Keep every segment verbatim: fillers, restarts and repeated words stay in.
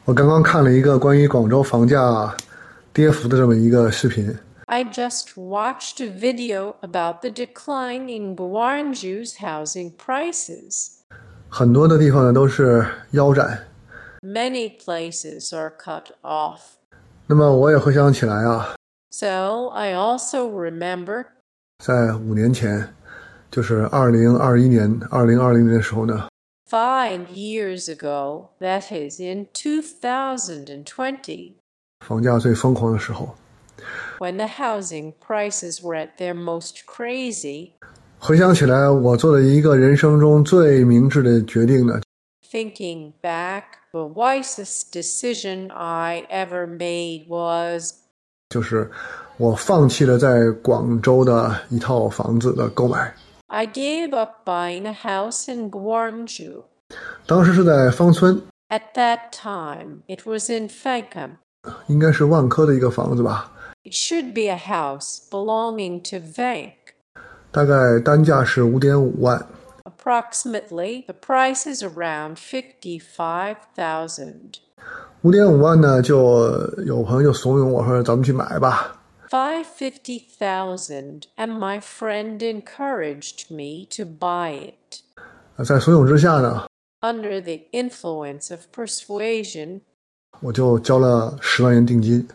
我刚刚看了一个关于广州房价跌幅的这么一个视频。 I just watched a video about the decline in Guangzhou's housing prices. 很多的地方呢都是腰斩。 Many places are cut off. 那么我也回想起来啊。 So I also remember. 在五年前，就是二零二一年、二零二零年的时候呢。 Five years ago, that is in two thousand twenty. 房价最疯狂的时候。 When the housing prices were at their most crazy. 回想起来，我做了一个人生中最明智的决定呢。 Thinking back, the wisest decision I ever made was. 就是我放弃了在广州的一套房子的购买。 I gave up buying a house in Guangzhou. 当时是在芳村。 At that time, it was in Faikam. 应该是万科的一个房子吧。 It should be a house belonging to Vank. 大概单价是 五点五万。 Approximately, the price is around fifty-five thousand. 五点五万呢，就有朋友就怂恿我说咱们去买吧。 five hundred fifty thousand, and my friend encouraged me to buy it. 在怂恿之下呢 Under the influence of persuasion, 我就交了十万元定金。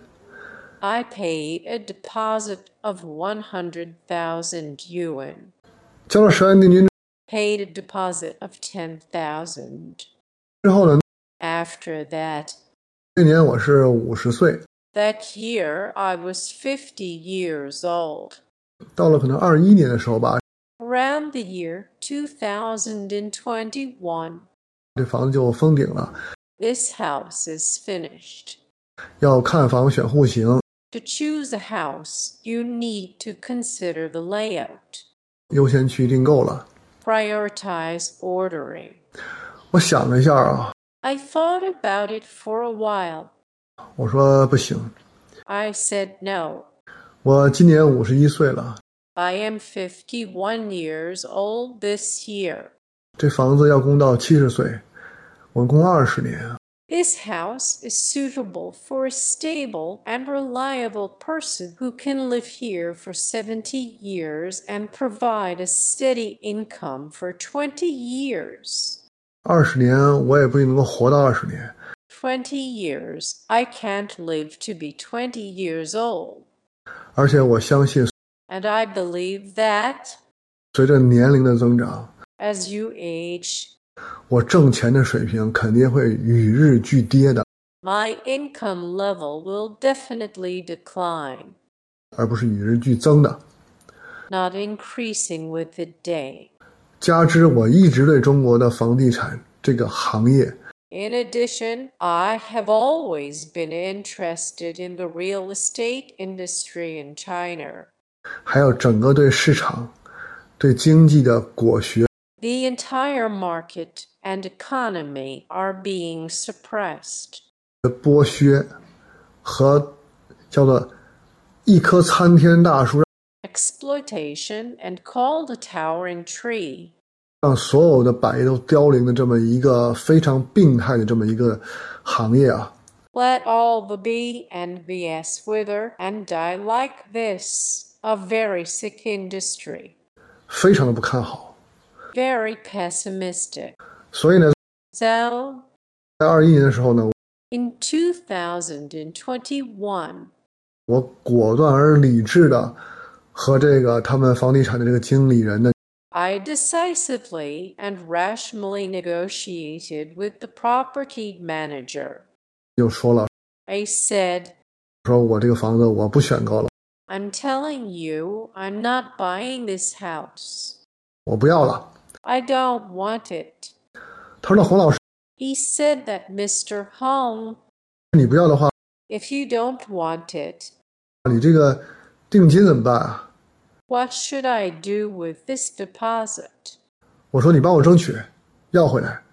I paid a deposit of one hundred thousand yuan. 交了十万定金 Paid a deposit of ten thousand. 之后呢 After that, 那年我是五十岁。 That year, I was fifty years old. 到了可能二一年的时候吧 Around the year two thousand twenty-one. 这房子就封顶了。 This house is finished. 要看房选户型。 To choose a house, you need to consider the layout. 优先去订购了。 Prioritize ordering. 我想了一下啊。 I thought about it for a while. 我说不行。 I said no. 我今年五十一岁了。 I am fifty-one years old this year. 这房子要供到七十岁，我供二十年。 This house is suitable for a stable and reliable person who can live here for seventy years and provide a steady income for twenty years. 二十年我也不一定能够活到二十年。 Twenty years, I can't live to be twenty years old. 而且我相信 And I believe that 随着年龄的增长 as you age, 我挣钱的水平肯定会与日俱跌的。 My income level will definitely decline. 而不是与日俱增的。 Not increasing with the day. 加之我一直对中国的房地产这个行业 In addition, I have always been interested in the real estate industry in China. 还有整个对市场对经济的裹挟。 The entire market and economy are being suppressed. 剥削和叫做一棵参天大树 Exploitation and called a towering tree. 让所有的百业都凋零的这么一个非常病态的这么一个行业啊。 Let all the B and V S wither and die like this. A very sick industry. 非常的不看好。 Very pessimistic. 所以呢 So, 在二一年的时候呢 in two thousand twenty-one, 我果断而理智的和这个他们房地产的这个经理人呢 I decisively and rationally negotiated with the property manager. 就说了 I said, 说我这个房子我不选购了， I'm telling you, I'm not buying this house. 我不要了。 I don't want it. 他说那洪老师 He said that Mister Hong, 你不要的话 if you don't want it, 你这个定金怎么办啊？ what should I do with this deposit? 我说你帮我争取要回来。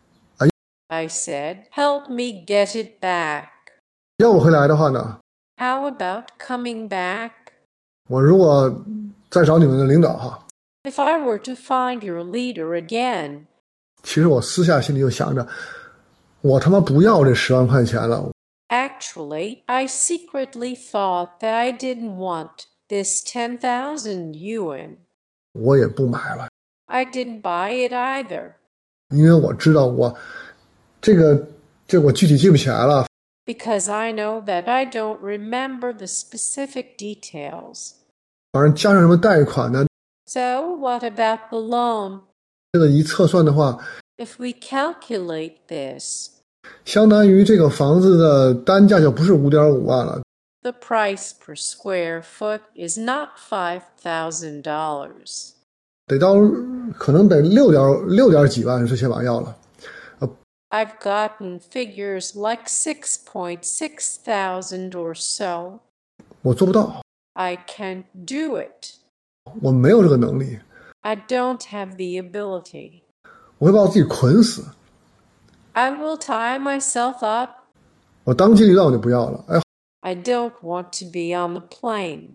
I said, help me get it back. 要我回来的话呢 How about coming back? 我如果再找你们的领导哈， If I were to find your leader again, 其实我私下心里就想着我他妈不要这十万块钱了。 Actually, I secretly thought that I didn't want this ten thousand yuan. 我也不买了， I didn't buy it either. 因为我知道我这个这我具体记不起来了。 Because I know that I don't remember the specific details. 反正加上什么贷款呢， So what about the loan? 这个一测算的话， If we calculate this, 相当于这个房子的单价就不是 五点五万了， the price per square foot is not five thousand dollars. 得到可能得六点六点几万最起码要了。 I've gotten figures like six point six thousand or so. 我做不到， I can't do it. 我没有这个能力， I don't have the ability. 我会把我自己捆死。 I will tie myself up. 我当机立断我就不要了。哎， I don't want to be on the plane.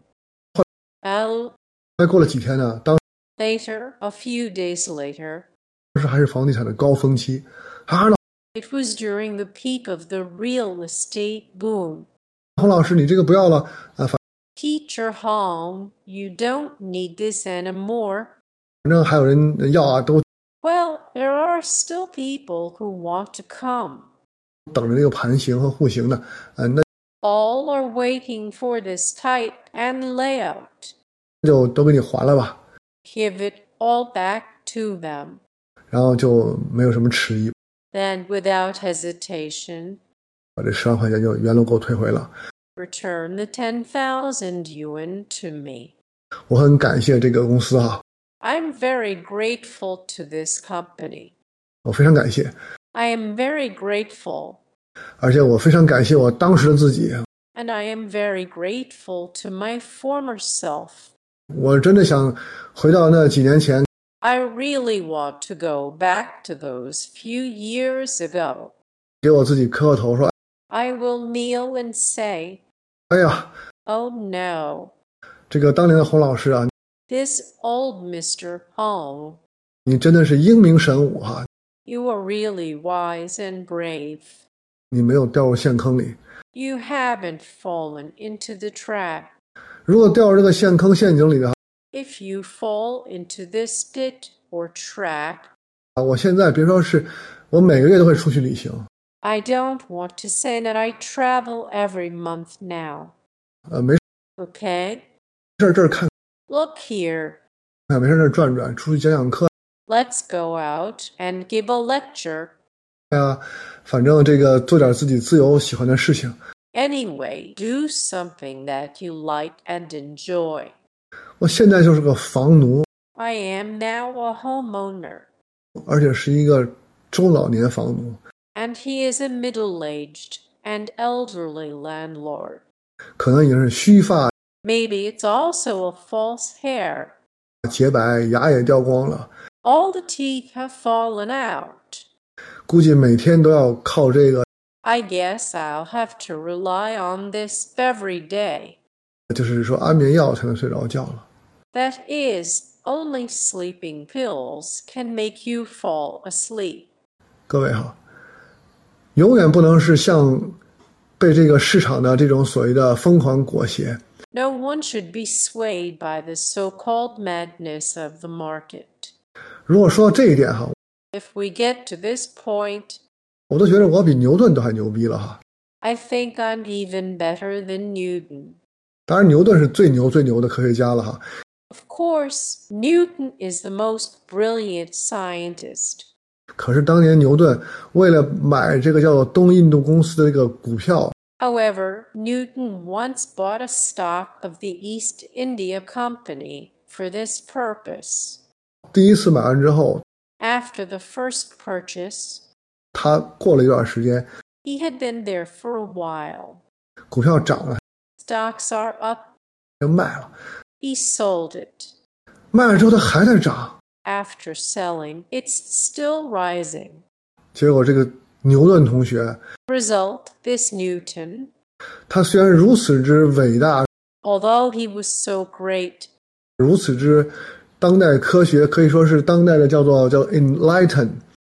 I'll... 再过了几天呢，当 Later, a few days later, 时还是房地产的高峰期，哈呢， it was during the peak of the real estate boom. 洪老师你这个不要了，啊，反 Teacher Hong, you don't need this anymore. 反正还有人要啊，都 Well, there are still people who want to come. 等着这个盘形和户型呢，嗯、那 All are waiting for this type and layout. 就都给你还了吧， Give it all back to them. 然后就没有什么迟疑， Then, without hesitation, 把这十万块钱就原路给我退回了。 return the ten thousand yuan to me. 我很感谢这个公司啊， I'm very grateful to this company. 我非常感谢， I am very grateful. 而且我非常感谢我当时的自己， And I am very grateful to my former self. 我真的想回到那几年前， I really want to go back to those few years ago. 给我自己磕个头说， I will kneel and say, 哎呀， oh no, 这个当年的洪老师啊， this old Mister Hong, 你真的是英明神武哈、啊， you are really wise and brave. 你没有掉入陷坑里。 You haven't fallen into the trap. 如果掉入这个陷坑陷阱里的话， If you fall into this pit or trap, 啊，我现在别说是我每个月都会出去旅行， I don't want to say that I travel every month now. 呃，没 Okay? 事这儿看 Look here. 看，没事这儿转转，出去讲讲课 Let's go out and give a lecture. 呀，反正这个做点自己自由喜欢的事情。 Anyway, do something that you like and enjoy. 我现在就是个房奴， I am now a homeowner, 而且是一个中老年房奴， and he is a middle-aged and elderly landlord. 可能已经是须发 Maybe it's also a false hair. 洁白，牙也掉光了， All the teeth have fallen out. 估计每天都要靠这个， I guess I'll have to rely on this every day. 就是说安眠药才能睡着觉了。 That is, only sleeping pills can make you fall asleep. 各位哈，永远不能是像被这个市场的这种所谓的疯狂裹挟。 No one should be swayed by the so-called madness of the market. 如果说到这一点哈， If we get to this point, 我都觉得我比牛顿都还牛逼了哈。 I think I'm even better than Newton. 当然，牛顿是最牛最牛的科学家了哈。 Of course, Newton is the most brilliant scientist. 可是当年牛顿为了买这个叫做东印度公司的这个股票， However, Newton once bought a stock of the East India Company for this purpose. 第一次买完之后， After the first purchase, 他过了一段时间， he had been there for a while. 股票涨了， Stocks are up. 就卖了。 He sold it. 卖了之后，它还在涨。 After selling, it's still rising. 结果这个牛顿同学， Result, this Newton, 他虽然如此之伟大， although he was so great, 如此之当代科学，可以说是当代的叫做叫 enlighten，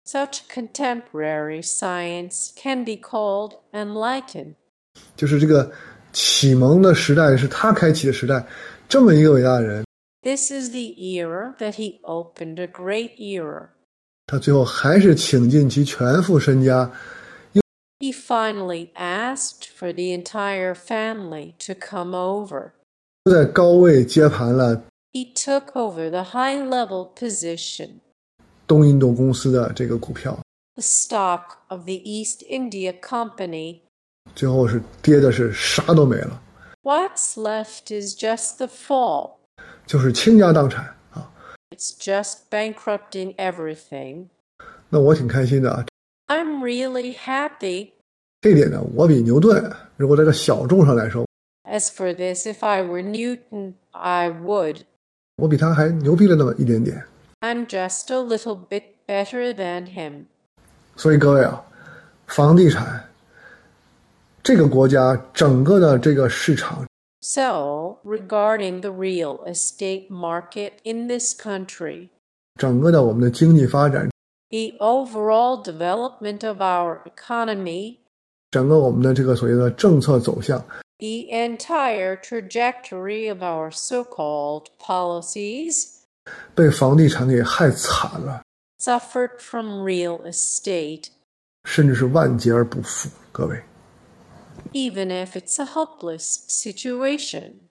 Such contemporary science can be called enlightened. 就是这个启蒙的时代是他开启的时代，这么一个伟大的人， This is the era that he opened, a great era. 他最后还是倾尽其全副身家， He finally asked for the entire family to come over. 在高位接盘了 He took over the high-level position, 东印度公司的这个股票， the stock of the East India Company. 最后是跌的是啥都没了， What's left is just the fall. 就是倾家荡产啊。 It's just bankrupting everything. 那我挺开心的啊， I'm really happy. 这一点呢，我比牛顿如果在个小众上来说， As for this, if I were Newton, I would. 我比他还牛逼了那么一点点。 I'm just a little bit better than him. 所以各位啊，房地产这个国家整个的这个市场， So, regarding the real estate market in this country, 整个的我们的经济发展， the overall development of our economy, 整个我们的这个所谓的政策走向， the entire trajectory of our so-called policies, 被房地产给害惨了， suffered from real estate, 甚至是万劫而不复。各位， even if it's a hopeless situation.